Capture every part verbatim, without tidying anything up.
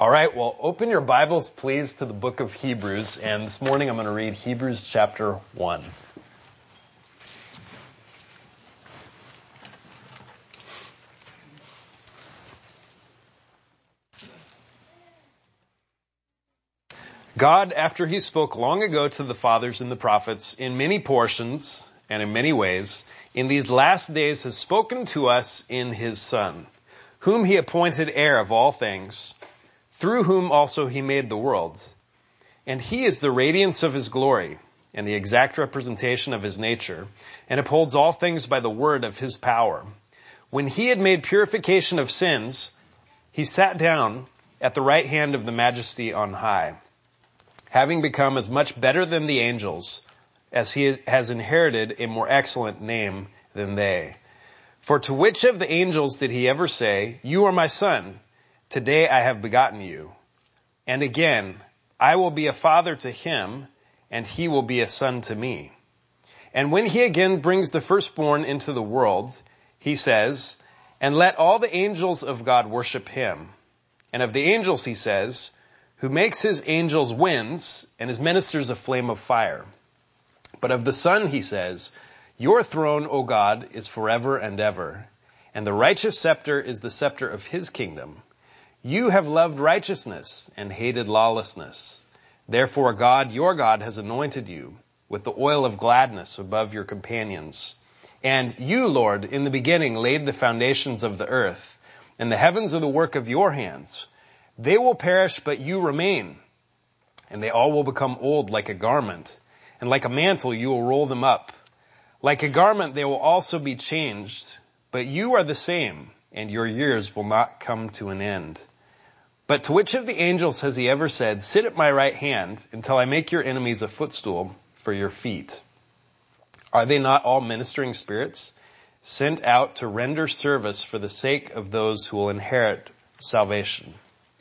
All right, well, open your Bibles, please, to the book of Hebrews. And this morning I'm going to read Hebrews chapter one. God, after he spoke long ago to the fathers and the prophets in many portions and in many ways, in these last days has spoken to us in his Son, whom he appointed heir of all things, through whom also he made the world. And he is the radiance of his glory and the exact representation of his nature, and upholds all things by the word of his power. When he had made purification of sins, he sat down at the right hand of the Majesty on high, having become as much better than the angels, as he has inherited a more excellent name than they. For to which of the angels did he ever say, "You are my son, today I have begotten you"? And again, "I will be a father to him, and he will be a son to me." And when he again brings the firstborn into the world, he says, "And let all the angels of God worship him." And of the angels he says, "Who makes his angels winds and his ministers a flame of fire." But of the Son he says, "Your throne, O God, is forever and ever, and the righteous scepter is the scepter of his kingdom. You have loved righteousness and hated lawlessness. Therefore God, your God, has anointed you with the oil of gladness above your companions. And you, Lord, in the beginning laid the foundations of the earth, and the heavens are the work of your hands. They will perish, but you remain, and they all will become old like a garment, and like a mantle you will roll them up. Like a garment they will also be changed, but you are the same, and your years will not come to an end. But to which of the angels has he ever said, 'Sit at my right hand until I make your enemies a footstool for your feet'? Are they not all ministering spirits, sent out to render service for the sake of those who will inherit salvation?"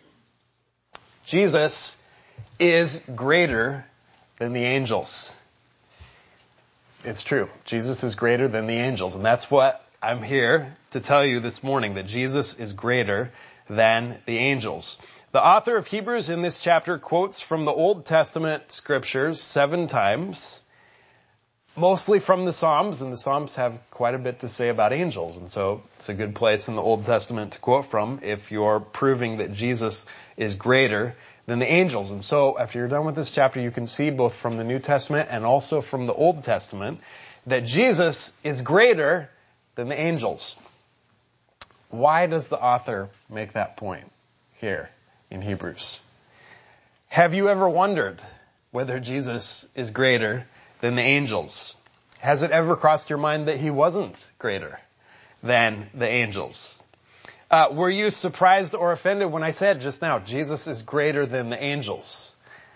Jesus is greater than the angels. It's true. Jesus is greater than the angels. And that's what I'm here to tell you this morning, that Jesus is greater than the angels. The author of Hebrews in this chapter quotes from the Old Testament scriptures seven times, mostly from the Psalms, and the Psalms have quite a bit to say about angels. And so it's a good place in the Old Testament to quote from if you're proving that Jesus is greater than the angels. And so after you're done with this chapter, you can see both from the New Testament and also from the Old Testament that Jesus is greater than the angels. Why does the author make that point here in Hebrews? Have you ever wondered whether Jesus is greater than the angels? Has it ever crossed your mind that he wasn't greater than the angels? Uh, were you surprised or offended when I said just now, Jesus is greater than the angels?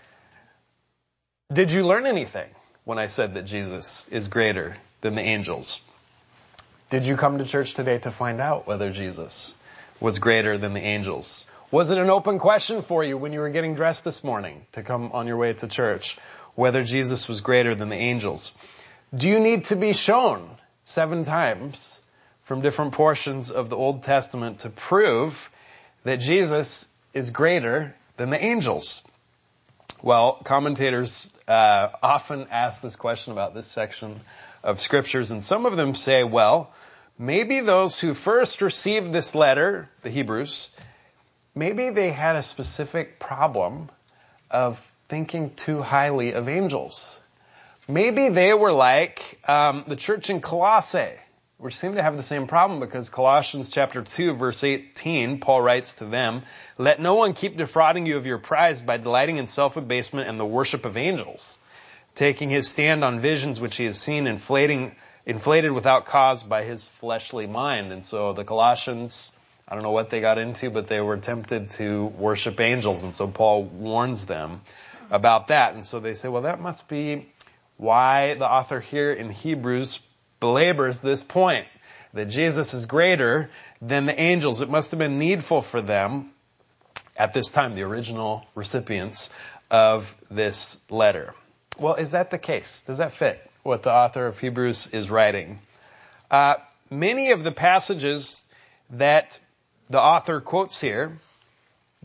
Did you learn anything when I said that Jesus is greater than the angels? Did you come to church today to find out whether Jesus was greater than the angels? Was it an open question for you when you were getting dressed this morning to come on your way to church, whether Jesus was greater than the angels? Do you need to be shown seven times from different portions of the Old Testament to prove that Jesus is greater than the angels? Well, commentators uh, often ask this question about this section of scriptures, and some of them say, well, maybe those who first received this letter, the Hebrews, maybe they had a specific problem of thinking too highly of angels. Maybe they were like um, the church in Colossae, which seemed to have the same problem, because Colossians chapter two, verse eighteen, Paul writes to them, "Let no one keep defrauding you of your prize by delighting in self-abasement and the worship of angels, taking his stand on visions which he has seen, inflating, inflated without cause by his fleshly mind." And so the Colossians, I don't know what they got into, but they were tempted to worship angels. And so Paul warns them about that. And so they say, well, that must be why the author here in Hebrews belabors this point, that Jesus is greater than the angels. It must have been needful for them at this time, the original recipients of this letter. Well, is that the case? Does that fit what the author of Hebrews is writing? Uh, many of the passages that the author quotes here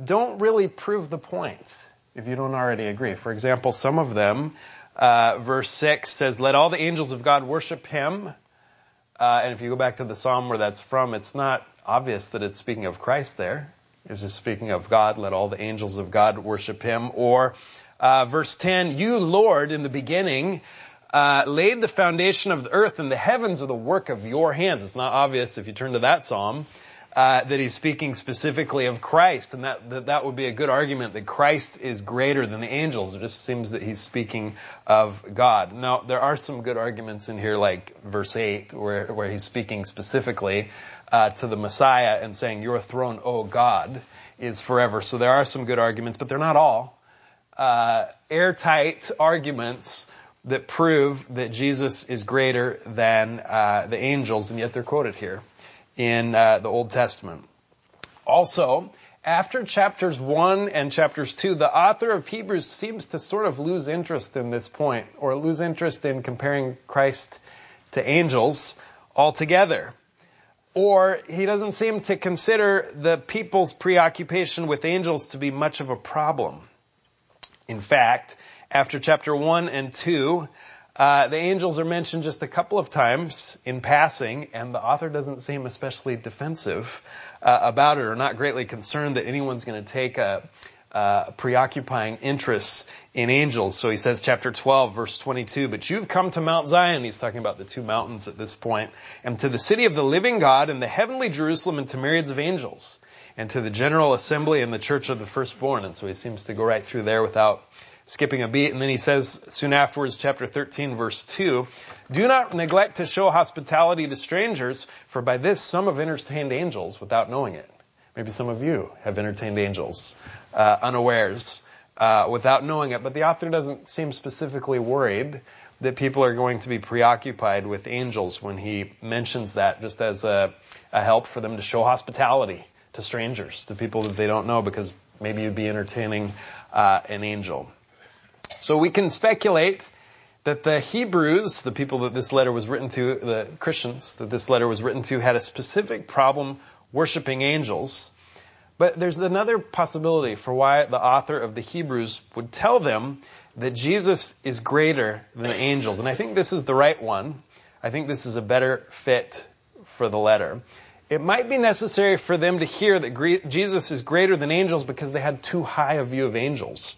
don't really prove the point, if you don't already agree. For example, some of them, uh, verse six says, let all the angels of God worship him. Uh, and if you go back to the psalm where that's from, it's not obvious that it's speaking of Christ there. It's just speaking of God. Let all the angels of God worship him. Or uh, verse ten, you, Lord, in the beginning, uh, laid the foundation of the earth, and the heavens are the work of your hands. It's not obvious if you turn to that psalm uh, that he's speaking specifically of Christ. And that, that that would be a good argument that Christ is greater than the angels. It just seems that he's speaking of God. Now, there are some good arguments in here, like verse eight, where, where he's speaking specifically Uh, to the Messiah and saying, your throne, O God, is forever. So there are some good arguments, but they're not all uh, airtight arguments that prove that Jesus is greater than uh, the angels, and yet they're quoted here in uh, the Old Testament. Also, after chapters one and chapters two, the author of Hebrews seems to sort of lose interest in this point, or lose interest in comparing Christ to angels altogether. Or he doesn't seem to consider the people's preoccupation with angels to be much of a problem. In fact, after chapter one and two, uh, the angels are mentioned just a couple of times in passing, and the author doesn't seem especially defensive uh, about it, or not greatly concerned that anyone's going to take a, a preoccupying interest in angels. So he says, chapter twelve, verse twenty-two, but you've come to Mount Zion. He's talking about the two mountains at this point. And to the city of the living God, and the heavenly Jerusalem, and to myriads of angels, and to the general assembly and the church of the firstborn. And so he seems to go right through there without skipping a beat. And then he says soon afterwards, chapter thirteen, verse two, do not neglect to show hospitality to strangers, for by this some have entertained angels without knowing it. Maybe some of you have entertained angels uh, unawares. Uh, without knowing it. But the author doesn't seem specifically worried that people are going to be preoccupied with angels when he mentions that, just as a, a help for them to show hospitality to strangers, to people that they don't know, because maybe you'd be entertaining uh, an angel. So we can speculate that the Hebrews, the people that this letter was written to, the Christians that this letter was written to, had a specific problem worshiping angels. But there's another possibility for why the author of the Hebrews would tell them that Jesus is greater than the angels. And I think this is the right one. I think this is a better fit for the letter. It might be necessary for them to hear that Jesus is greater than angels because they had too high a view of angels.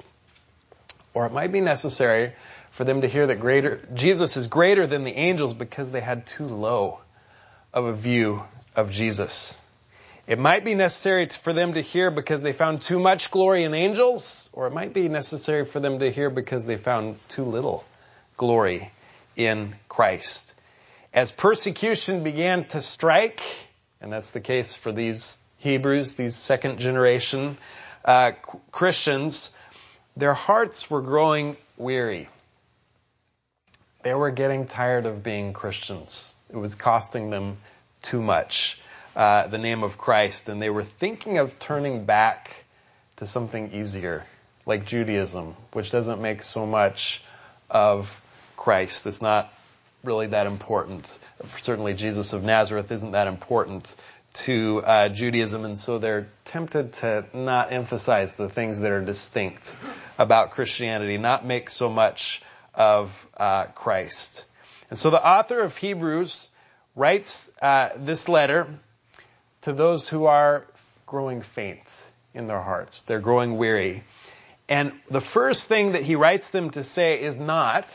Or it might be necessary for them to hear that greater Jesus is greater than the angels because they had too low of a view of Jesus. It might be necessary for them to hear because they found too much glory in angels, or it might be necessary for them to hear because they found too little glory in Christ. As persecution began to strike, and that's the case for these Hebrews, these second generation uh, Christians, their hearts were growing weary. They were getting tired of being Christians. It was costing them too much. Uh, the name of Christ, and they were thinking of turning back to something easier, like Judaism, which doesn't make so much of Christ. It's not really that important. Certainly Jesus of Nazareth isn't that important to uh, Judaism, and so they're tempted to not emphasize the things that are distinct about Christianity, not make so much of uh, Christ. And so the author of Hebrews writes uh, this letter to those who are growing faint in their hearts. They're growing weary. And the first thing that he writes them to say is not,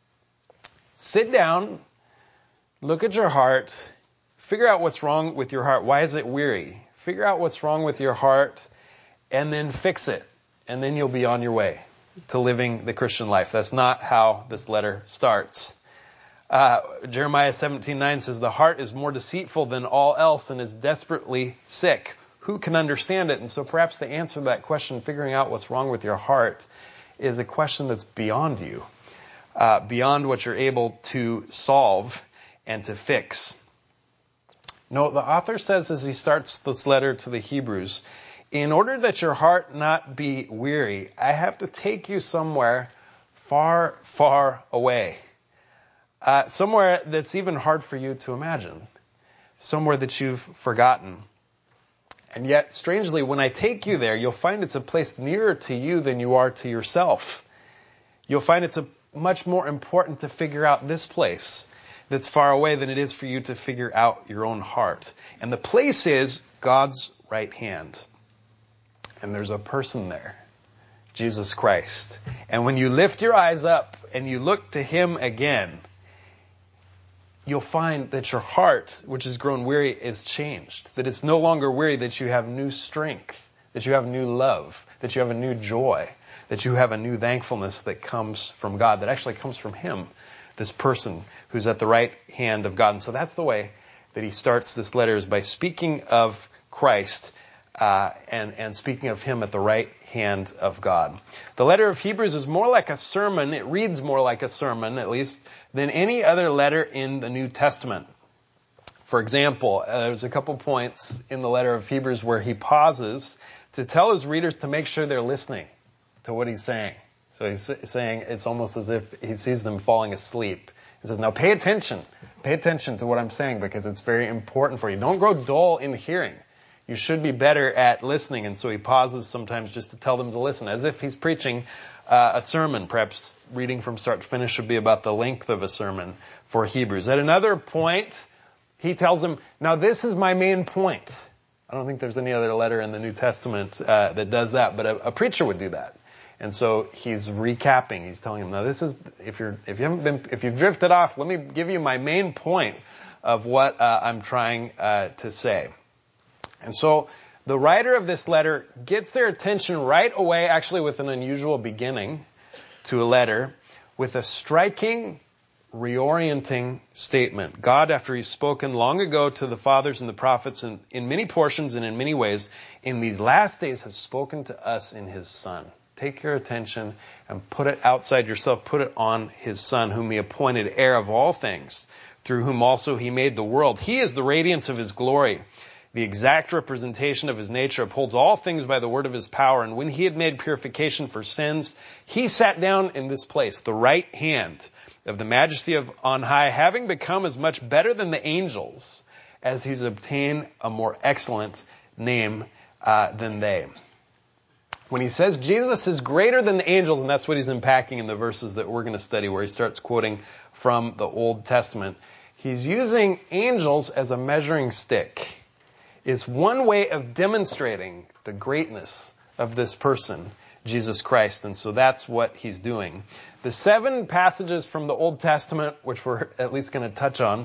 sit down, look at your heart, figure out what's wrong with your heart. Why is it weary? Figure out what's wrong with your heart, and then fix it. And then you'll be on your way to living the Christian life. That's not how this letter starts. Uh, Jeremiah seventeen nine says, the heart is more deceitful than all else and is desperately sick. Who can understand it? And so perhaps the answer to that question, figuring out what's wrong with your heart, is a question that's beyond you, uh, beyond what you're able to solve and to fix. No, the author says as he starts this letter to the Hebrews, in order that your heart not be weary, I have to take you somewhere far, far away. Uh, somewhere that's even hard for you to imagine. Somewhere that you've forgotten. And yet, strangely, when I take you there, you'll find it's a place nearer to you than you are to yourself. You'll find it's a, much more important to figure out this place that's far away than it is for you to figure out your own heart. And the place is God's right hand. And there's a person there, Jesus Christ. And when you lift your eyes up and you look to Him again, you'll find that your heart, which has grown weary, is changed. That it's no longer weary, that you have new strength, that you have new love, that you have a new joy, that you have a new thankfulness that comes from God, that actually comes from Him, this person who's at the right hand of God. And so that's the way that he starts this letter, is by speaking of Christ uh, and, and speaking of Him at the right hand of God. The letter of Hebrews is more like a sermon. It reads more like a sermon, at least, than any other letter in the New Testament. For example, uh, there's a couple points in the letter of Hebrews where he pauses to tell his readers to make sure they're listening to what he's saying. So he's saying it's almost as if he sees them falling asleep. He says, now pay attention. Pay attention to what I'm saying, because it's very important for you. Don't grow dull in hearing. You should be better at listening. And so he pauses sometimes just to tell them to listen, as if he's preaching uh, a sermon. Perhaps reading from start to finish would be about the length of a sermon for Hebrews. At another point, he tells them, now this is my main point. I don't think there's any other letter in the New Testament uh, that does that, but a, a preacher would do that. And so he's recapping. He's telling them, now this is, if you're, if you haven't been, if you've drifted off, let me give you my main point of what uh, I'm trying uh, to say. And so the writer of this letter gets their attention right away, actually with an unusual beginning to a letter, with a striking, reorienting statement. God, after He's spoken long ago to the fathers and the prophets in, in many portions and in many ways, in these last days has spoken to us in His Son. Take your attention and put it outside yourself. Put it on His Son, whom He appointed heir of all things, through whom also He made the world. He is the radiance of His glory, the exact representation of His nature, upholds all things by the word of His power. And when He had made purification for sins, He sat down in this place, the right hand of the majesty of on high, having become as much better than the angels as He's obtained a more excellent name uh, than they. When he says Jesus is greater than the angels, and that's what he's unpacking in the verses that we're going to study, where he starts quoting from the Old Testament, he's using angels as a measuring stick. It's one way of demonstrating the greatness of this person, Jesus Christ. And so that's what he's doing. The seven passages from the Old Testament, which we're at least going to touch on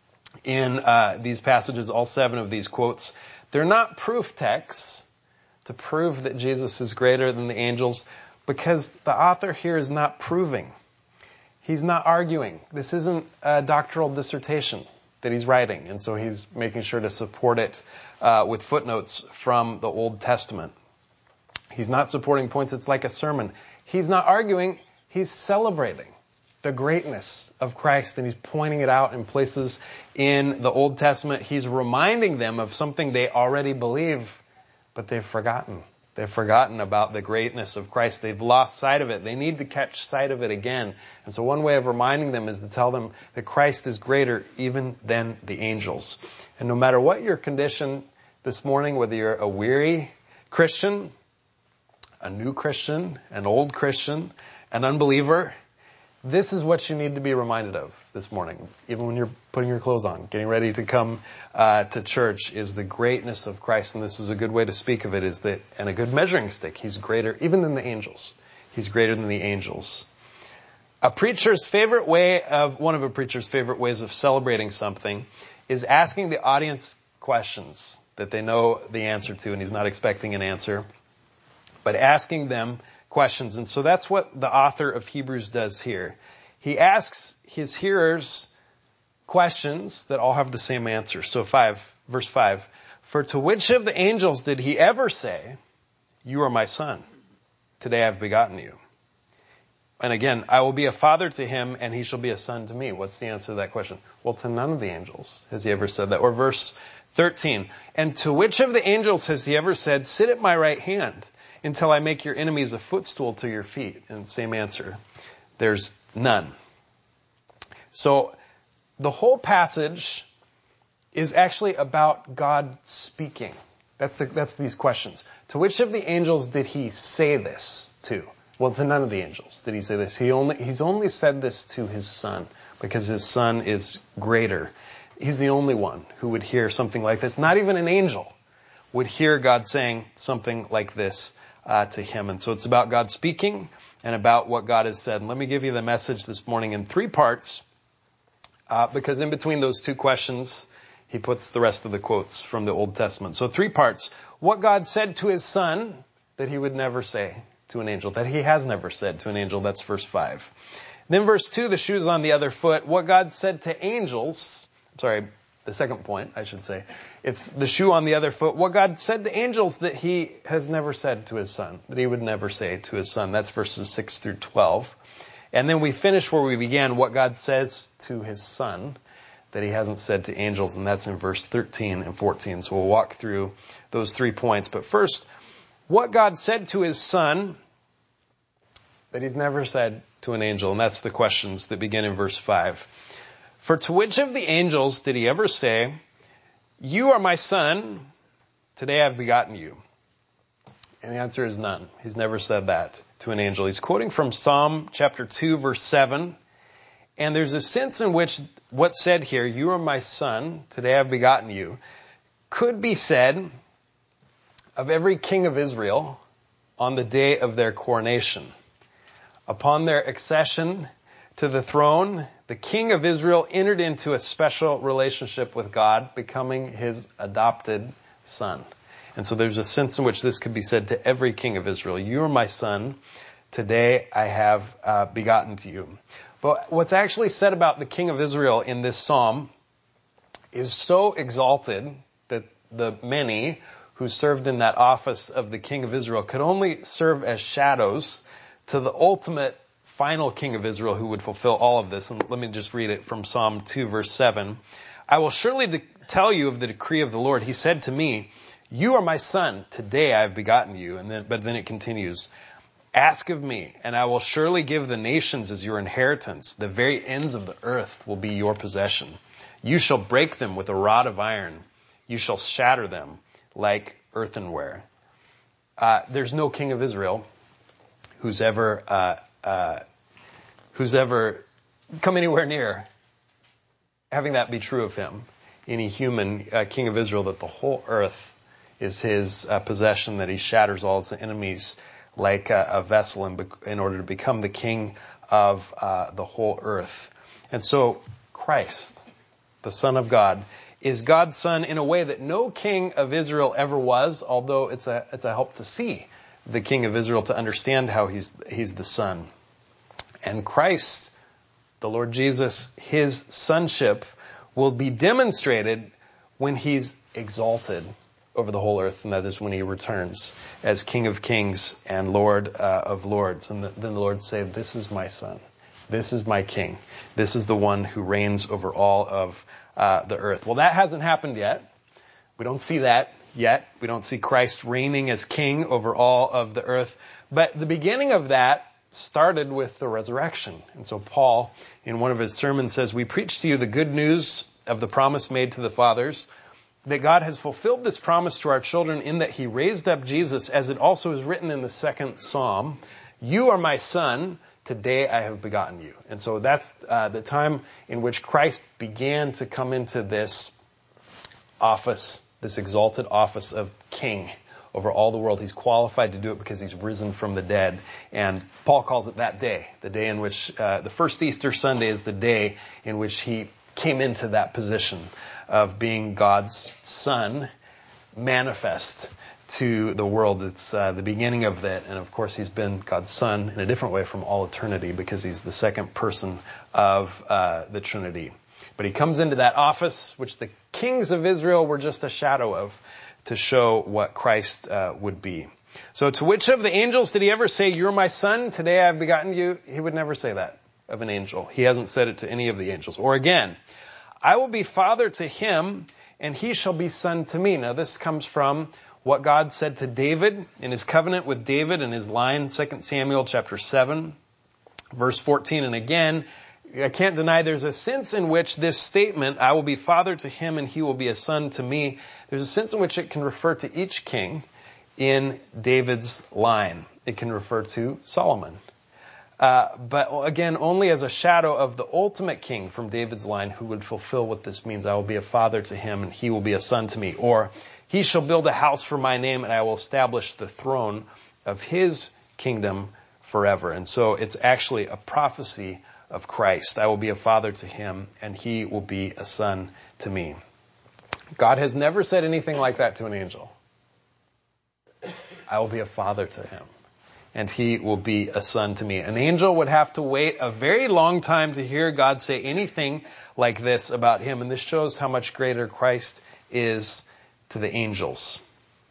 in uh, these passages, all seven of these quotes, they're not proof texts to prove that Jesus is greater than the angels, because the author here is not proving. He's not arguing. This isn't a doctoral dissertation that he's writing, and so he's making sure to support it uh, with footnotes from the Old Testament. He's not supporting points. It's like a sermon. He's not arguing. He's celebrating the greatness of Christ, and he's pointing it out in places in the Old Testament. He's reminding them of something they already believe, but they've forgotten. They've forgotten about the greatness of Christ. They've lost sight of it. They need to catch sight of it again. And so one way of reminding them is to tell them that Christ is greater even than the angels. And no matter what your condition this morning, whether you're a weary Christian, a new Christian, an old Christian, an unbeliever, this is what you need to be reminded of this morning, even when you're putting your clothes on, getting ready to come uh, to church, is the greatness of Christ. And this is a good way to speak of it, is that, and a good measuring stick, He's greater even than the angels. He's greater than the angels. A preacher's favorite way of, one of a preacher's favorite ways of celebrating something is asking the audience questions that they know the answer to, and he's not expecting an answer, but asking them questions. And so that's what the author of Hebrews does here. He asks his hearers questions that all have the same answer. So five, verse five, for to which of the angels did He ever say, you are my son, today I've begotten you? And again, I will be a father to him and he shall be a son to me. What's the answer to that question? Well, to none of the angels has He ever said that. Or verse thirteen, and to which of the angels has He ever said, sit at my right hand until I make your enemies a footstool to your feet? And same answer. There's none. So the whole passage is actually about God speaking. That's the, that's these questions. To which of the angels did he say this to? Well, to none of the angels did he say this. He only, he's only said this to his son because his son is greater. He's the only one who would hear something like this. Not even an angel would hear God saying something like this uh, to him. And so it's about God speaking and about what God has said. And let me give you the message this morning in three parts, uh, because in between those two questions, he puts the rest of the quotes from the Old Testament. So three parts. What God said to his son that he would never say to an angel, that he has never said to an angel. That's verse five. Then verse two, the shoe's on the other foot. What God said to angels, sorry, the second point, I should say. It's the shoe on the other foot. What God said to angels that he has never said to his son, that he would never say to his son. That's verses six through twelve. And then we finish where we began, what God says to his son that he hasn't said to angels, and that's in verse thirteen and fourteen. So we'll walk through those three points. But first, what God said to his son that he's never said to an angel, and that's the questions that begin in verse five. For to which of the angels did he ever say, you are my son, today I've begotten you? And the answer is none. He's never said that to an angel. He's quoting from Psalm chapter two, verse seven. And there's a sense in which what's said here, you are my son, today I've begotten you, could be said of every king of Israel on the day of their coronation. Upon their accession to the throne, the king of Israel entered into a special relationship with God, becoming his adopted son. And so there's a sense in which this could be said to every king of Israel. You are my son, today I have uh, begotten to you. But what's actually said about the king of Israel in this psalm is so exalted that the many who served in that office of the king of Israel could only serve as shadows to the ultimate final king of Israel who would fulfill all of this. And let me just read it from Psalm two, verse seven. I will surely de- tell you of the decree of the Lord. He said to me, you are my son, today I have begotten you. And then, but then it continues. Ask of me, and I will surely give the nations as your inheritance. The very ends of the earth will be your possession. You shall break them with a rod of iron. You shall shatter them like earthenware. Uh, there's no king of Israel who's ever, uh, uh, who's ever come anywhere near having that be true of him. Any human uh, king of Israel, that the whole earth is his uh, possession, that he shatters all his enemies like a, a vessel in, in order to become the king of uh, the whole earth. And so Christ, the Son of God, is God's son in a way that no king of Israel ever was, although it's a it's a help to see the king of Israel, to understand how he's he's the son. And Christ, the Lord Jesus, his sonship will be demonstrated when he's exalted over the whole earth, and that is when he returns as King of Kings and Lord uh, of Lords. And the, then the Lord say, this is my son. This is my king. This is the one who reigns over all of uh, the earth. Well, that hasn't happened yet. We don't see that yet. We don't see Christ reigning as king over all of the earth. But the beginning of that started with the resurrection. And so Paul, in one of his sermons, says, we preach to you the good news of the promise made to the fathers, that God has fulfilled this promise to our children in that he raised up Jesus, as it also is written in the second Psalm, you are my son, today I have begotten you. And so that's uh, the time in which Christ began to come into this office, this exalted office of king over all the world. He's qualified to do it because he's risen from the dead. And Paul calls it that day, the day in which, uh, the first Easter Sunday is the day in which he came into that position of being God's son manifest to the world. It's uh, the beginning of that. And of course, he's been God's son in a different way from all eternity because he's the second person of uh, the Trinity. But he comes into that office, which the kings of Israel were just a shadow of, to show what Christ uh, would be. So to which of the angels did he ever say, you're my son, today I have begotten you? He would never say that of an angel. He hasn't said it to any of the angels. Or again, I will be father to him, and he shall be son to me. Now this comes from what God said to David in his covenant with David in his line, Second Samuel chapter seven, verse fourteen. And again, I can't deny there's a sense in which this statement, I will be father to him and he will be a son to me, there's a sense in which it can refer to each king in David's line. It can refer to Solomon. Uh, but again, only as a shadow of the ultimate king from David's line who would fulfill what this means. I will be a father to him and he will be a son to me. Or, he shall build a house for my name and I will establish the throne of his kingdom forever. And so it's actually a prophecy of Christ. I will be a father to him and he will be a son to me. God has never said anything like that to an angel. I will be a father to him and he will be a son to me. An angel would have to wait a very long time to hear God say anything like this about him. And this shows how much greater Christ is to the angels.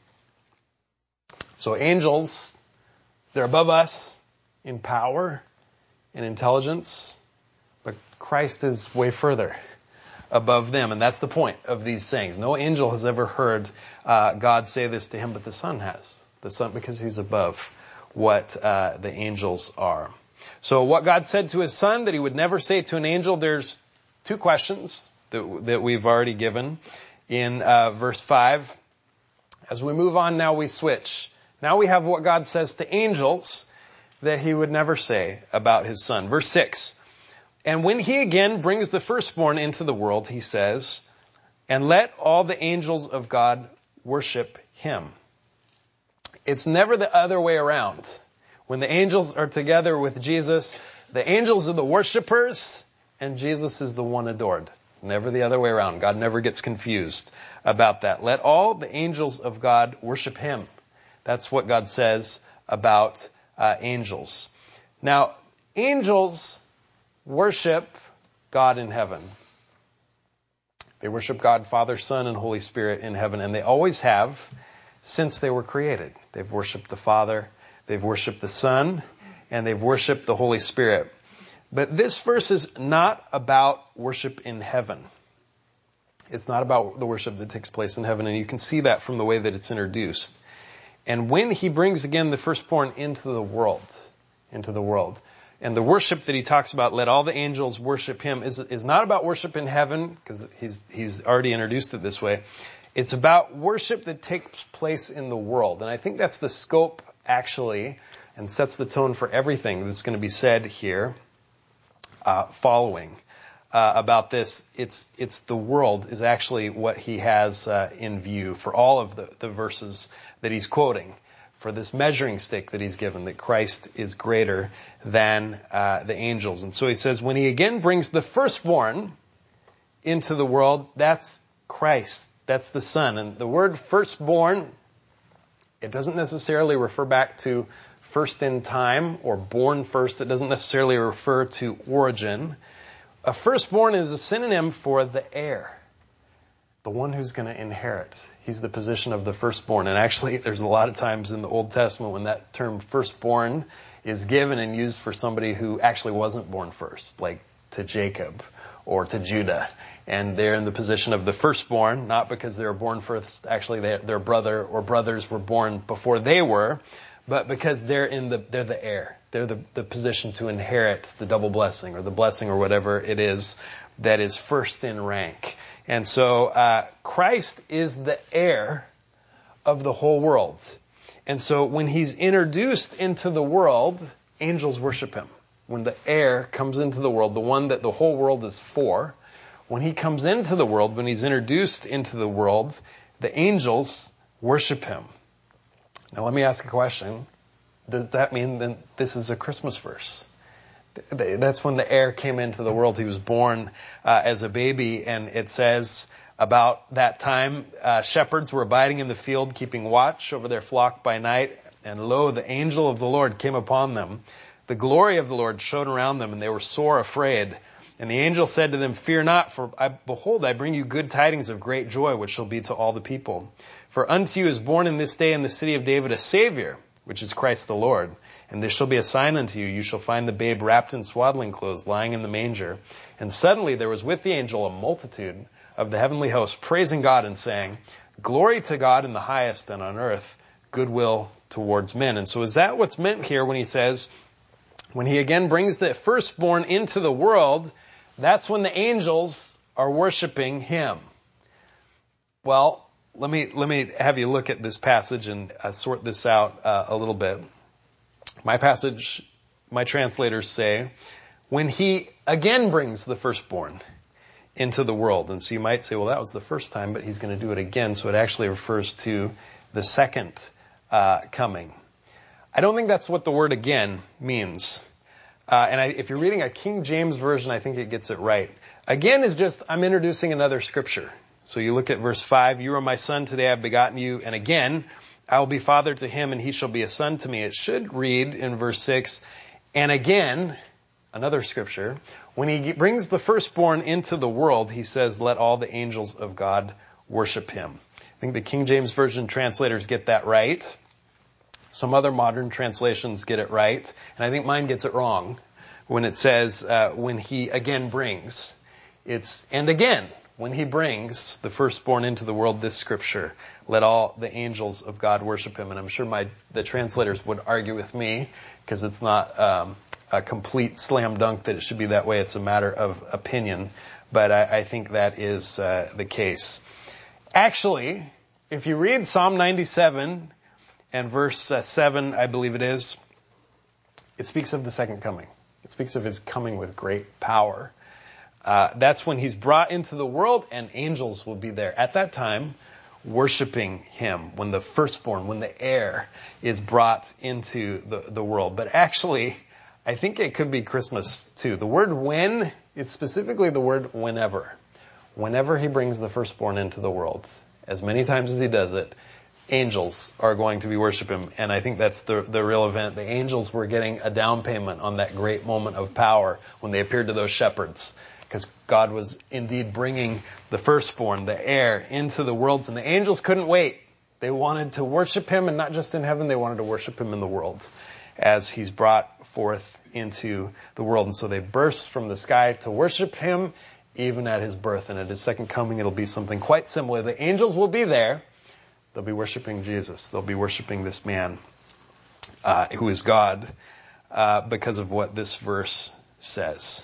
So angels, they're above us in power and intelligence, but Christ is way further above them. And that's the point of these sayings. No angel has ever heard uh, God say this to him, but the Son has. The Son, because he's above what uh, the angels are. So what God said to his Son that he would never say to an angel, there's two questions that, that we've already given in uh, verse five. As we move on, now we switch. Now we have what God says to angels that he would never say about his Son. Verse six. And when he again brings the firstborn into the world, he says, and let all the angels of God worship him. It's never the other way around. When the angels are together with Jesus, the angels are the worshipers and Jesus is the one adored. Never the other way around. God never gets confused about that. Let all the angels of God worship him. That's what God says about uh, angels. Now, angels worship God in heaven. They worship God, Father, Son, and Holy Spirit in heaven, and they always have since they were created. They've worshiped the Father, they've worshiped the Son, and they've worshiped the Holy Spirit. But this verse is not about worship in heaven. It's not about the worship that takes place in heaven, and you can see that from the way that it's introduced. And when he brings again the firstborn into the world, into the world, and the worship that he talks about, let all the angels worship him, is, is not about worship in heaven, because he's, he's already introduced it this way. It's about worship that takes place in the world. And I think that's the scope, actually, and sets the tone for everything that's going to be said here uh, following uh, about this. It's it's the world is actually what he has uh, in view for all of the, the verses that he's quoting, for this measuring stick that he's given, that Christ is greater than uh, the angels. And so he says, when he again brings the firstborn into the world, that's Christ. That's the Son. And the word firstborn, it doesn't necessarily refer back to first in time or born first. It doesn't necessarily refer to origin. A firstborn is a synonym for the heir, the one who's going to inherit. He's the position of the firstborn. And actually, there's a lot of times in the Old Testament when that term firstborn is given and used for somebody who actually wasn't born first, like to Jacob or to Judah. And they're in the position of the firstborn, not because they were born first, actually they, their brother or brothers were born before they were, but because they're in the, they're the heir. They're the, the position to inherit the double blessing or the blessing or whatever it is that is first in rank. And so, uh, Christ is the heir of the whole world. And so when he's introduced into the world, angels worship him. When the heir comes into the world, the one that the whole world is for, when he comes into the world, when he's introduced into the world, the angels worship him. Now let me ask a question. Does that mean that this is a Christmas verse? That's when the heir came into the world. He was born uh, as a baby, and it says about that time, uh, shepherds were abiding in the field, keeping watch over their flock by night, and lo, the angel of the Lord came upon them. The glory of the Lord shone around them, and they were sore afraid. And the angel said to them, fear not, for I, behold, I bring you good tidings of great joy, which shall be to all the people. For unto you is born in this day in the city of David a Savior, which is Christ the Lord. And this shall be a sign unto you. You shall find the babe wrapped in swaddling clothes, lying in the manger. And suddenly there was with the angel a multitude of the heavenly host, praising God and saying, glory to God in the highest, and on earth goodwill towards men. And so is that what's meant here when he says, When he again brings the firstborn into the world, that's when the angels are worshiping him. Well, let me let me have you look at this passage and uh, sort this out uh, a little bit. My passage, my translators say, when he again brings the firstborn into the world. And so you might say, well, that was the first time, but he's going to do it again. So it actually refers to the second uh, coming. I don't think that's what the word again means. Uh, and I, if you're reading a King James version, I think it gets it right. Again is just, I'm introducing another scripture. So you look at verse five, you are my son, today I've begotten you. And again, I will be father to him and he shall be a son to me. It should read in verse six, and again, another scripture, when he brings the firstborn into the world, he says, let all the angels of God worship him. I think the King James Version translators get that right. Some other modern translations get it right. And I think mine gets it wrong when it says, uh, when he again brings. It's, and again, when he brings the firstborn into the world, this scripture, let all the angels of God worship him. And I'm sure my the translators would argue with me because it's not um, a complete slam dunk that it should be that way. It's a matter of opinion. But I, I think that is uh, the case. Actually, if you read Psalm ninety-seven and verse uh, seven, I believe it is, it speaks of the second coming. It speaks of his coming with great power. Uh, that's when he's brought into the world and angels will be there at that time worshiping him, when the firstborn, when the heir is brought into the, the world. But actually, I think it could be Christmas too. The word when is specifically the word whenever. Whenever he brings the firstborn into the world, as many times as he does it, angels are going to be worshiping him. And I think that's the, the real event. The angels were getting a down payment on that great moment of power when they appeared to those shepherds. Because God was indeed bringing the firstborn, the heir, into the world. And the angels couldn't wait. They wanted to worship him, and not just in heaven, they wanted to worship him in the world as he's brought forth into the world. And so they burst from the sky to worship him, even at his birth. And at his second coming, it'll be something quite similar. The angels will be there. They'll be worshiping Jesus. They'll be worshiping this man uh, who is God uh, because of what this verse says.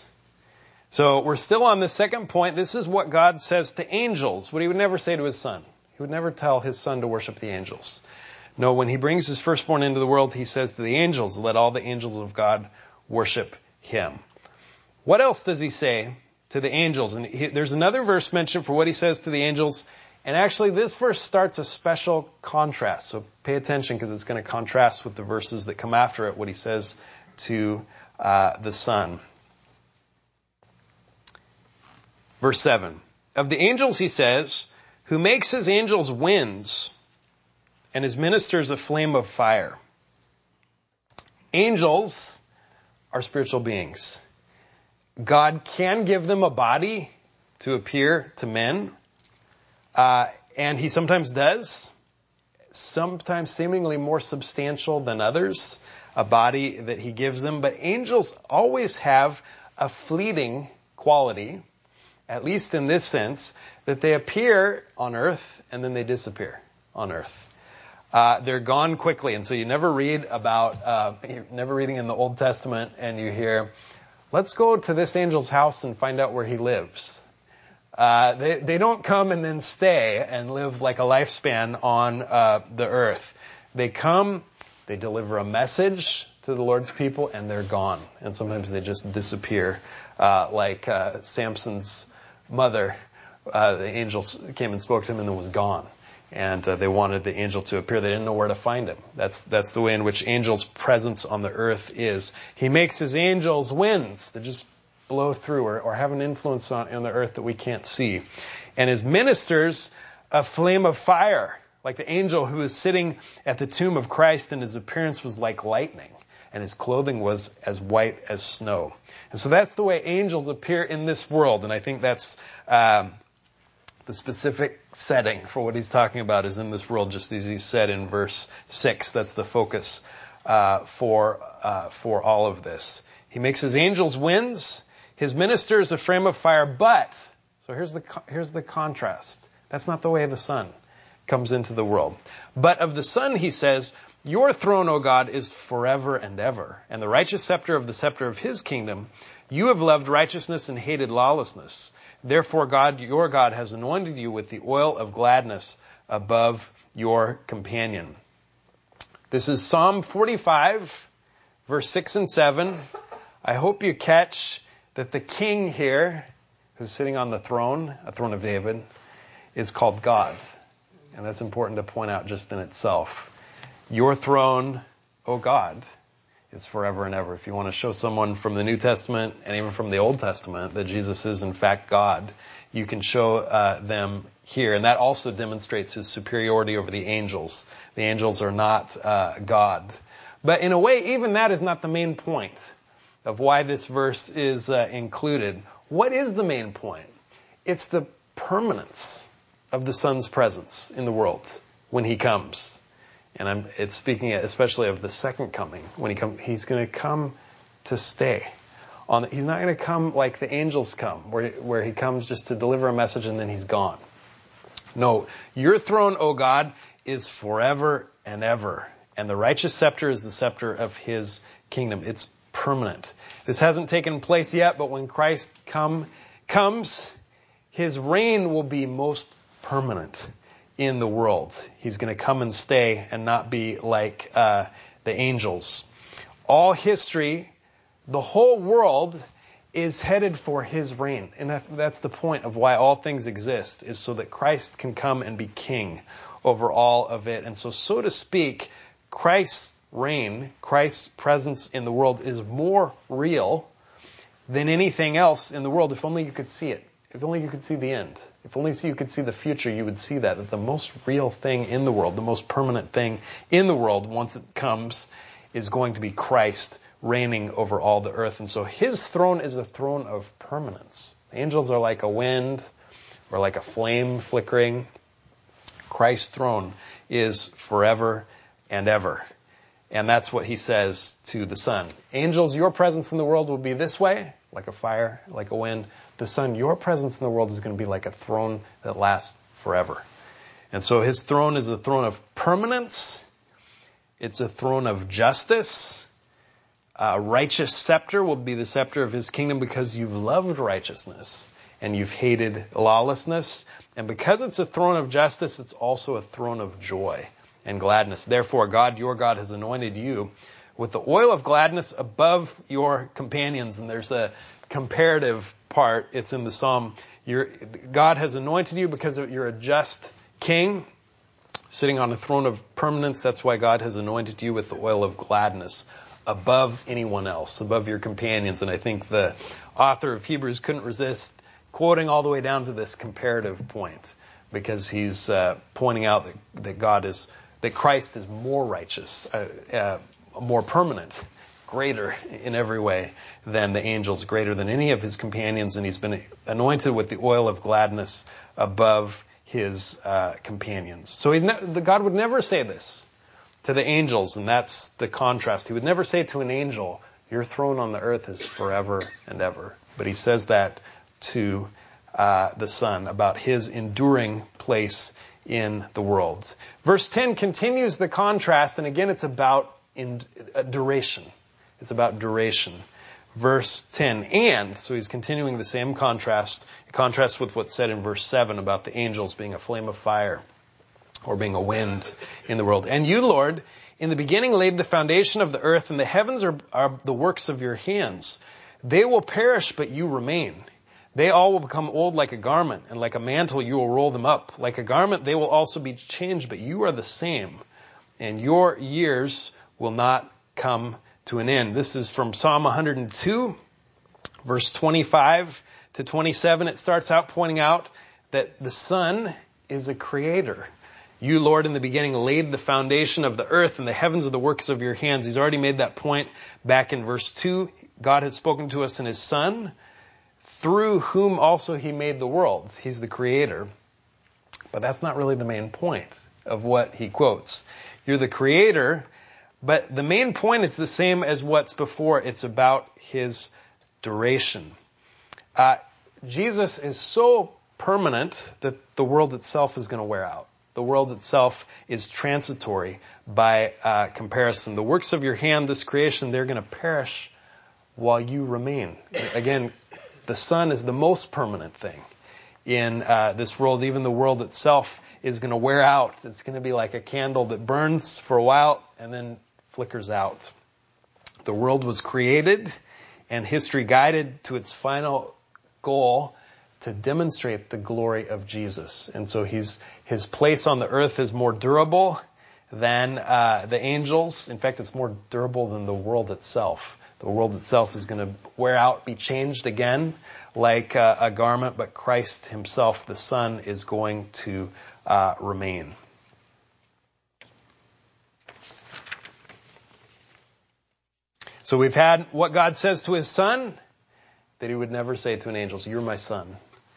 So we're still on the second point. This is what God says to angels, what he would never say to his son. He would never tell his son to worship the angels. No, when he brings his firstborn into the world, he says to the angels, let all the angels of God worship him. What else does he say to the angels? And he, there's another verse mentioned for what he says to the angels. And actually, this verse starts a special contrast. So pay attention because it's going to contrast with the verses that come after it, what he says to uh, the son. Verse seven, of the angels, he says, who makes his angels winds and his ministers a flame of fire. Angels are spiritual beings. God can give them a body to appear to men, uh, and he sometimes does, sometimes seemingly more substantial than others, a body that he gives them. But angels always have a fleeting quality, at least in this sense, that they appear on earth and then they disappear on earth. Uh, they're gone quickly. And so you never read about, uh, you're never reading in the Old Testament and you hear, let's go to this angel's house and find out where he lives. Uh, they, they don't come and then stay and live like a lifespan on uh, the earth. They come, they deliver a message to the Lord's people, and they're gone. And sometimes they just disappear, uh, like uh, Samson's mother. Uh, the angel came and spoke to him and then was gone. And uh, they wanted the angel to appear. They didn't know where to find him. That's that's the way in which angels' presence on the earth is. He makes his angels winds that just blow through or, or have an influence on, on the earth that we can't see. And his ministers a flame of fire, like the angel who was sitting at the tomb of Christ, and his appearance was like lightning, and his clothing was as white as snow. And so that's the way angels appear in this world. And I think that's um, the specific setting for what he's talking about is in this world, just as he said in verse six. That's the focus uh, for uh, for all of this. He makes his angels winds, his ministers a flame of fire. But so here's the here's the contrast. That's not the way of the Son. comes into the world. But of the Son, he says, your throne, O God, is forever and ever. And the righteous scepter of the scepter of his kingdom, you have loved righteousness and hated lawlessness. Therefore, God, your God, has anointed you with the oil of gladness above your companion. This is Psalm forty-five, verse six and seven. I hope you catch that the king here, who's sitting on the throne, a throne of David, is called God. And that's important to point out just in itself. Your throne, O God, is forever and ever. If you want to show someone from the New Testament and even from the Old Testament that Jesus is in fact God, you can show uh, them here. And that also demonstrates his superiority over the angels. The angels are not uh, God. But in a way, even that is not the main point of why this verse is uh, included. What is the main point? It's the permanence of the Son's presence in the world when he comes. And I'm, it's speaking especially of the second coming. When he come, he's going to come to stay. On, he's not going to come like the angels come, where, where he comes just to deliver a message and then he's gone. No, your throne, O God, is forever and ever. And the righteous scepter is the scepter of his kingdom. It's permanent. This hasn't taken place yet, but when Christ come, comes, his reign will be most permanent in the world. He's going to come and stay and not be like uh, the angels. All history, the whole world is headed for his reign. And that, that's the point of why all things exist, is so that Christ can come and be king over all of it. And so, so to speak, Christ's reign, Christ's presence in the world is more real than anything else in the world. If only you could see it. If only you could see the end. If only you could see the future, you would see that, that the most real thing in the world, the most permanent thing in the world, once it comes, is going to be Christ reigning over all the earth. And so his throne is a throne of permanence. Angels are like a wind or like a flame flickering. Christ's throne is forever and ever. And that's what he says to the Son. Angels, your presence in the world will be this way, like a fire, like a wind. The Son, your presence in the world is going to be like a throne that lasts forever. And so his throne is a throne of permanence. It's a throne of justice. A righteous scepter will be the scepter of his kingdom because you've loved righteousness and you've hated lawlessness. And because it's a throne of justice, it's also a throne of joy and gladness. Therefore, God, your God, has anointed you with the oil of gladness above your companions. And there's a comparative part. It's in the Psalm. You're, God has anointed you because you're a just king sitting on a throne of permanence. That's why God has anointed you with the oil of gladness above anyone else, above your companions. And I think the author of Hebrews couldn't resist quoting all the way down to this comparative point, because he's uh, pointing out that, that God is, that Christ is more righteous, uh, uh, more permanent, greater in every way than the angels, greater than any of his companions, and he's been anointed with the oil of gladness above his uh, companions. So he ne- the God would never say this to the angels, and that's the contrast. He would never say to an angel, your throne on the earth is forever and ever. But he says that to uh, the Son about his enduring place in the world. Verse ten continues the contrast, and again it's about in, uh, duration. It's about duration. Verse ten, and, so he's continuing the same contrast, contrast with what's said in verse seven about the angels being a flame of fire or being a wind in the world. And you, Lord, in the beginning laid the foundation of the earth, and the heavens are, are the works of your hands. They will perish, but you remain. They all will become old like a garment, and like a mantle you will roll them up. Like a garment they will also be changed, but you are the same, and your years will not come to an end. This is from Psalm one hundred two, verse twenty-five to twenty-seven. It starts out pointing out that the Son is a creator. You, Lord, in the beginning laid the foundation of the earth, and the heavens are the works of your hands. He's already made that point back in verse two. God has spoken to us in his Son, through whom also he made the worlds. He's the creator. But that's not really the main point of what he quotes. You're the creator, but the main point is the same as what's before. It's about his duration. Uh, Jesus is so permanent that the world itself is going to wear out. The world itself is transitory by uh, comparison. The works of your hand, this creation, they're going to perish while you remain. Again, the sun is the most permanent thing in uh, this world. Even the world itself is going to wear out. It's going to be like a candle that burns for a while and then flickers out. The world was created and history guided to its final goal to demonstrate the glory of Jesus. And so he's, his place on the earth is more durable than uh, the angels. In fact, it's more durable than the world itself. The world itself is going to wear out, be changed again like uh, a garment, but Christ himself, the Son, is going to uh, remain. So we've had what God says to his Son that he would never say to an angel, "You're my son.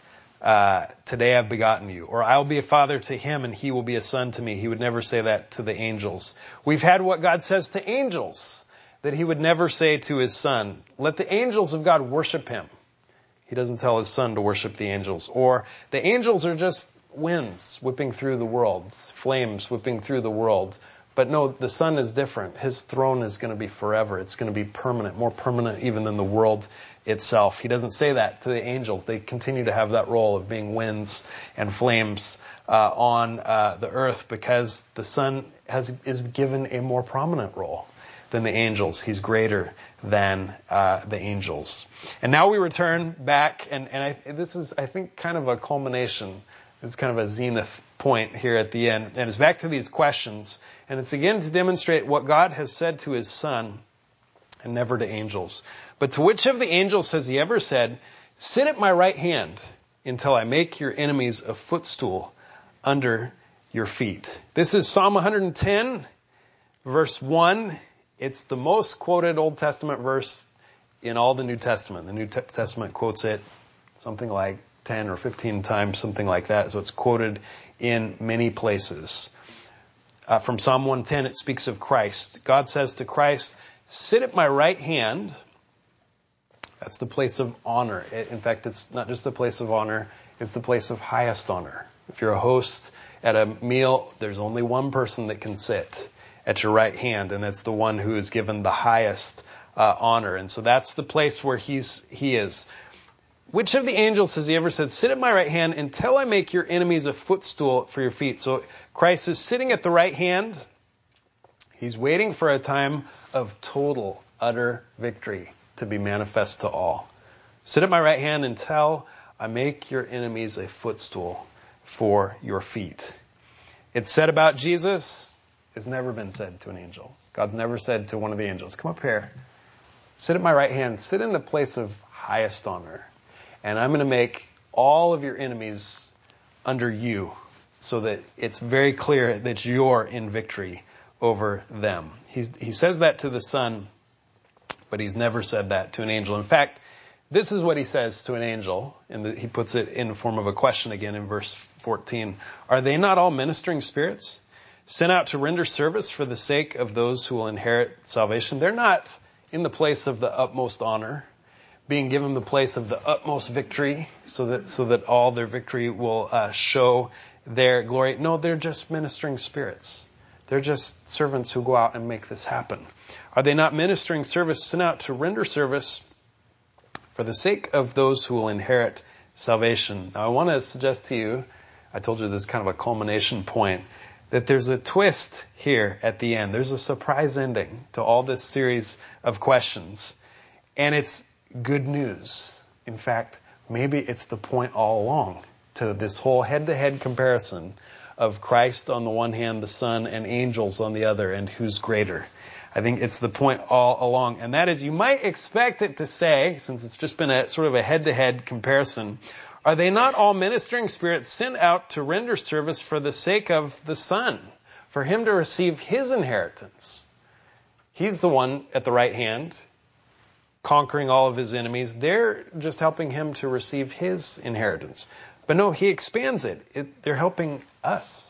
Uh, today I've begotten you." Or, "I'll be a father to him and he will be a son to me." He would never say that to the angels. We've had what God says to angels that he would never say to his Son. "Let the angels of God worship him." He doesn't tell his Son to worship the angels. Or, "The angels are just winds whipping through the world, flames whipping through the world." But no, the Son is different. His throne is going to be forever. It's going to be permanent, more permanent even than the world itself. He doesn't say that to the angels. They continue to have that role of being winds and flames uh, on uh, the earth because the Son has is given a more prominent role than the angels. He's greater than uh, the angels. And now we return back, and, and I, this is, I think, kind of a culmination. It's kind of a zenith point here at the end. And it's back to these questions. And it's again to demonstrate what God has said to his Son and never to angels. "But to which of the angels has he ever said, 'Sit at my right hand until I make your enemies a footstool under your feet'?" This is Psalm one ten, verse one. It's the most quoted Old Testament verse in all the New Testament. The New Testament quotes it something like ten or fifteen times, something like that. So it's quoted in many places. Uh, from Psalm one ten, it speaks of Christ. God says to Christ, "Sit at my right hand." That's the place of honor. In fact, it's not just the place of honor, it's the place of highest honor. If you're a host at a meal, there's only one person that can sit at your right hand, and that's the one who is given the highest uh, honor. And so that's the place where he's he is. "Which of the angels has he ever said, 'Sit at my right hand until I make your enemies a footstool for your feet'?" So Christ is sitting at the right hand. He's waiting for a time of total, utter victory to be manifest to all. "Sit at my right hand until I make your enemies a footstool for your feet." It's said about Jesus. It's never been said to an angel. God's never said to one of the angels, "Come up here. Sit at my right hand. Sit in the place of highest honor. And I'm going to make all of your enemies under you so that it's very clear that you're in victory over them." He's, he says that to the Son, but he's never said that to an angel. In fact, this is what he says to an angel, and he puts it in the form of a question again in verse fourteen. "Are they not all ministering spirits, sent out to render service for the sake of those who will inherit salvation?" They're not in the place of the utmost honor, being given the place of the utmost victory, so that so that all their victory will uh, show their glory. No, they're just ministering spirits. They're just servants who go out and make this happen. "Are they not ministering service sent out to render service for the sake of those who will inherit salvation?" Now I want to suggest to you, I told you this is kind of a culmination point, that there's a twist here at the end. There's a surprise ending to all this series of questions. And it's good news. In fact, maybe it's the point all along to this whole head-to-head comparison of Christ on the one hand, the Son, and angels on the other, and who's greater. I think it's the point all along. And that is, you might expect it to say, since it's just been a sort of a head-to-head comparison, "Are they not all ministering spirits sent out to render service for the sake of the Son, for him to receive his inheritance?" He's the one at the right hand, conquering all of his enemies. They're just helping him to receive his inheritance. But no, he expands it. it they're helping us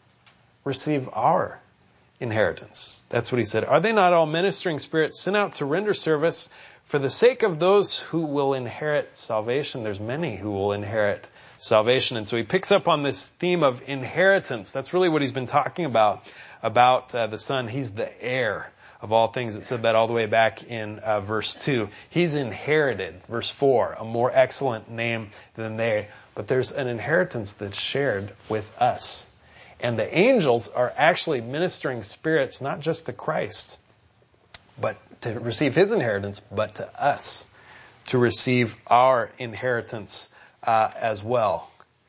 receive our inheritance. That's what he said. "Are they not all ministering spirits sent out to render service for the sake of those who will inherit salvation?" There's many who will inherit salvation. And so he picks up on this theme of inheritance. That's really what he's been talking about, about uh, the Son. He's the heir of all things. It said that all the way back in uh, verse two. He's inherited, verse four, a more excellent name than they. But there's an inheritance that's shared with us. And the angels are actually ministering spirits, not just to Christ, but to receive his inheritance, but to us, to receive our inheritance uh, as well.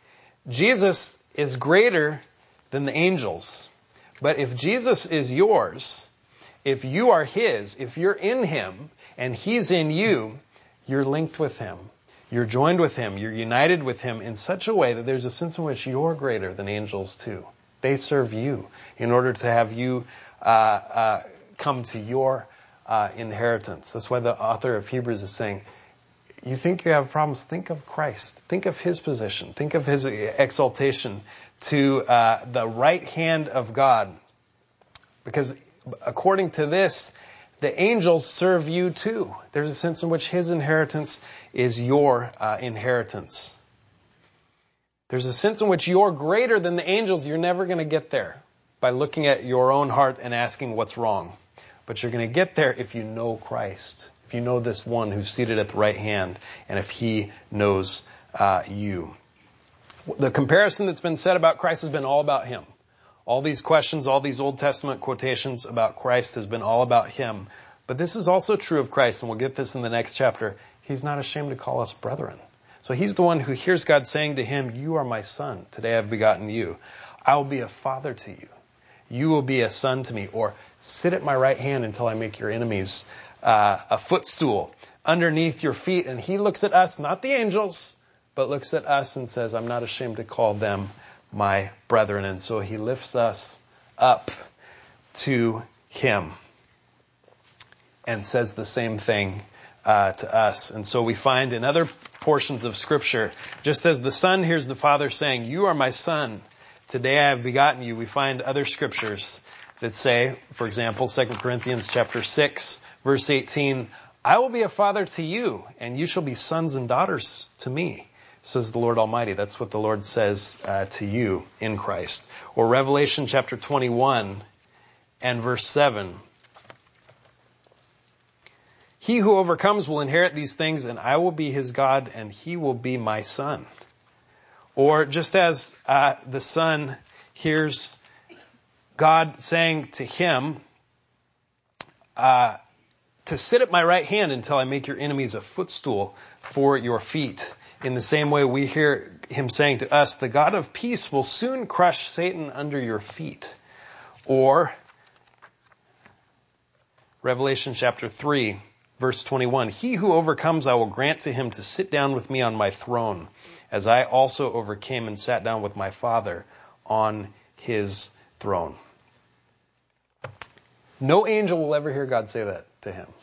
Jesus is greater than the angels. But if Jesus is yours, if you are his, if you're in him and he's in you, you're linked with him. You're joined with him. You're united with him in such a way that there's a sense in which you're greater than angels too. They serve you in order to have you uh, uh, come to your uh, inheritance. That's why the author of Hebrews is saying, you think you have problems, think of Christ. Think of his position. Think of his exaltation to uh, the right hand of God. Because according to this, the angels serve you too. There's a sense in which his inheritance is your uh, inheritance. There's a sense in which you're greater than the angels. You're never going to get there by looking at your own heart and asking what's wrong. But you're going to get there if you know Christ. If you know this one who's seated at the right hand, and if he knows uh, you. The comparison that's been said about Christ has been all about him. All these questions, all these Old Testament quotations about Christ has been all about him. But this is also true of Christ, and we'll get this in the next chapter. He's not ashamed to call us brethren. So he's the one who hears God saying to him, you are my son. Today I've begotten you. I will be a father to you. You will be a son to me. Or sit at my right hand until I make your enemies uh, a footstool underneath your feet. And he looks at us, not the angels, but looks at us and says, I'm not ashamed to call them my brethren. And so he lifts us up to him and says the same thing uh, to us. And so we find in other portions of Scripture, just as the Son hears the Father saying, you are my Son, today I have begotten you, we find other Scriptures that say, for example, Second Corinthians chapter six, verse eighteen, I will be a father to you, and you shall be sons and daughters to me, says the Lord Almighty. That's what the Lord says uh, to you in Christ. Or Revelation chapter twenty-one and verse seven. He who overcomes will inherit these things, and I will be his God, and he will be my son. Or just as uh, the Son hears God saying to him, uh, to sit at my right hand until I make your enemies a footstool for your feet. In the same way, we hear him saying to us, the God of peace will soon crush Satan under your feet. Or Revelation chapter three, verse twenty-one, he who overcomes, I will grant to him to sit down with me on my throne, as I also overcame and sat down with my Father on his throne. No angel will ever hear God say that to him.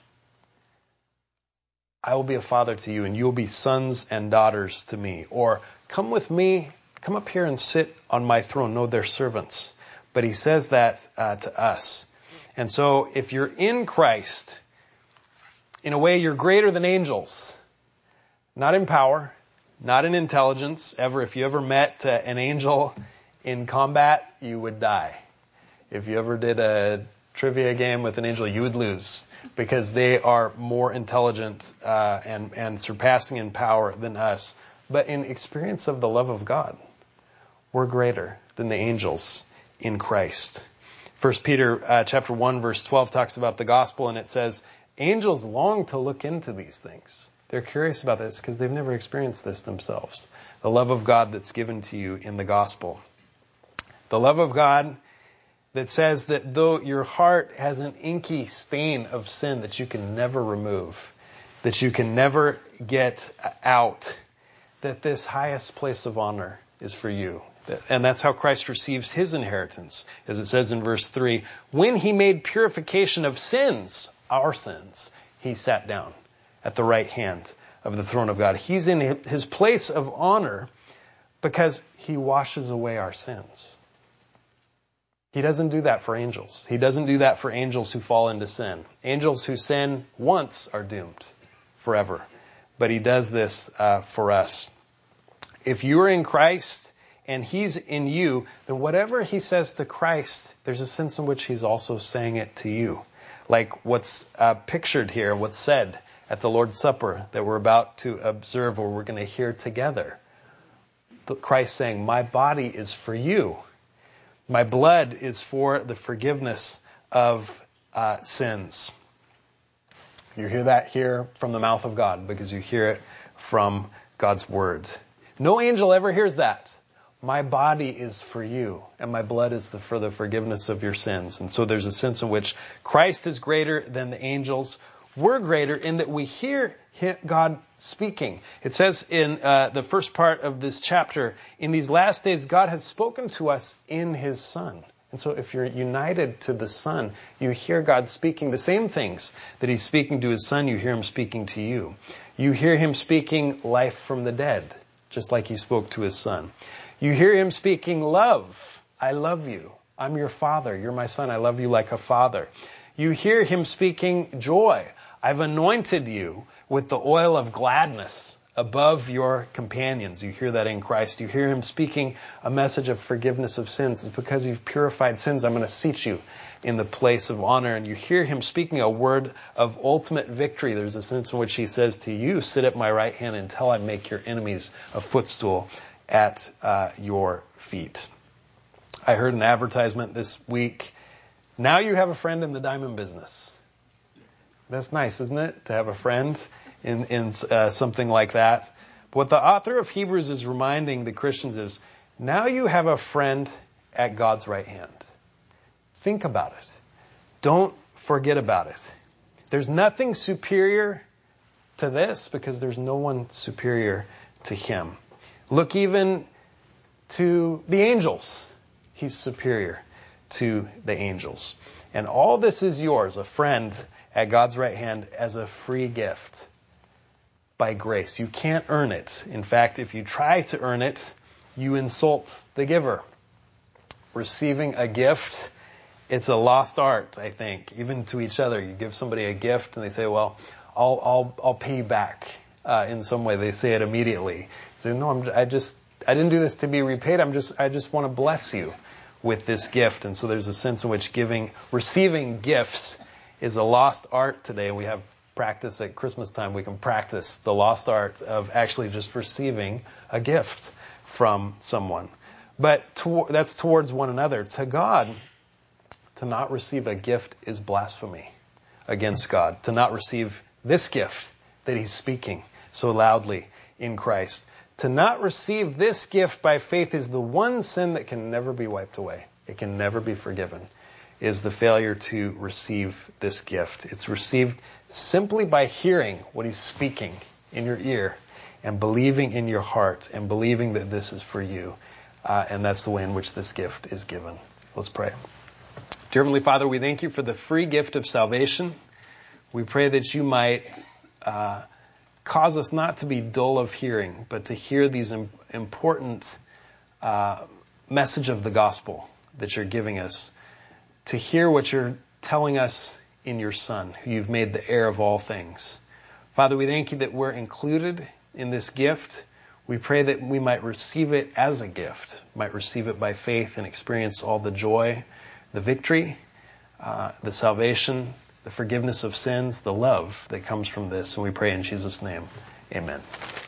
I will be a father to you, and you will be sons and daughters to me. Or, come with me, come up here and sit on my throne. No, they're servants. But he says that uh, to us. And so, if you're in Christ, in a way you're greater than angels. Not in power, not in intelligence. Ever, if you ever met uh, an angel in combat, you would die. If you ever did a trivia game with an angel, you would lose, because they are more intelligent uh, and, and surpassing in power than us. But in experience of the love of God, we're greater than the angels in Christ. First Peter uh, chapter one, verse twelve talks about the gospel, and it says, angels long to look into these things. They're curious about this because they've never experienced this themselves. The love of God that's given to you in the gospel. The love of God that says that though your heart has an inky stain of sin that you can never remove, that you can never get out, that this highest place of honor is for you. And that's how Christ receives his inheritance. As it says in verse three, when he made purification of sins, our sins, he sat down at the right hand of the throne of God. He's in his place of honor because he washes away our sins. He doesn't do that for angels. He doesn't do that for angels who fall into sin. Angels who sin once are doomed forever. But he does this uh, for us. If you are in Christ and he's in you, then whatever he says to Christ, there's a sense in which he's also saying it to you. Like what's uh, pictured here, what's said at the Lord's Supper that we're about to observe or we're going to hear together. Christ saying, my body is for you. My blood is for the forgiveness of uh, sins. You hear that here from the mouth of God because you hear it from God's word. No angel ever hears that. My body is for you, and my blood is the, for the forgiveness of your sins. And so there's a sense in which Christ is greater than the angels. We're greater in that we hear God speaking. It says in uh, the first part of this chapter, in these last days, God has spoken to us in his Son. And so if you're united to the Son, you hear God speaking the same things that he's speaking to his Son, you hear him speaking to you. You hear him speaking life from the dead, just like he spoke to his Son. You hear him speaking love. I love you. I'm your father. You're my son. I love you like a father. You hear him speaking joy. I've anointed you with the oil of gladness above your companions. You hear that in Christ. You hear him speaking a message of forgiveness of sins. It's because you've purified sins. I'm going to seat you in the place of honor. And you hear him speaking a word of ultimate victory. There's a sense in which he says to you, sit at my right hand until I make your enemies a footstool at uh, your feet. I heard an advertisement this week. Now you have a friend in the diamond business. That's nice, isn't it? To have a friend in, in uh, something like that. But what the author of Hebrews is reminding the Christians is, now you have a friend at God's right hand. Think about it. Don't forget about it. There's nothing superior to this because there's no one superior to him. Look even to the angels. He's superior to the angels. And all this is yours, a friend at God's right hand, as a free gift by grace. You can't earn it. In fact, if you try to earn it, you insult the giver. Receiving a gift, it's a lost art, I think, even to each other. You give somebody a gift and they say, well, I'll, I'll, I'll pay you back. Uh, in some way, they say it immediately. So no, I'm, I just, I didn't do this to be repaid. I'm just, I just want to bless you with this gift. And so there's a sense in which giving, receiving gifts is a lost art today. We have practice at Christmas time. We can practice the lost art of actually just receiving a gift from someone. But to, that's towards one another. To God, to not receive a gift is blasphemy against God. To not receive this gift that he's speaking so loudly in Christ. To not receive this gift by faith is the one sin that can never be wiped away. It can never be forgiven, is the failure to receive this gift. It's received simply by hearing what he's speaking in your ear and believing in your heart and believing that this is for you. Uh, and that's the way in which this gift is given. Let's pray. Dear Heavenly Father, we thank you for the free gift of salvation. We pray that you might uh, cause us not to be dull of hearing, but to hear these im- important uh, message of the gospel that you're giving us, to hear what you're telling us in your Son, who you've made the heir of all things. Father, we thank you that we're included in this gift. We pray that we might receive it as a gift, might receive it by faith and experience all the joy, the victory, uh, the salvation, the forgiveness of sins, the love that comes from this. And we pray in Jesus' name. Amen.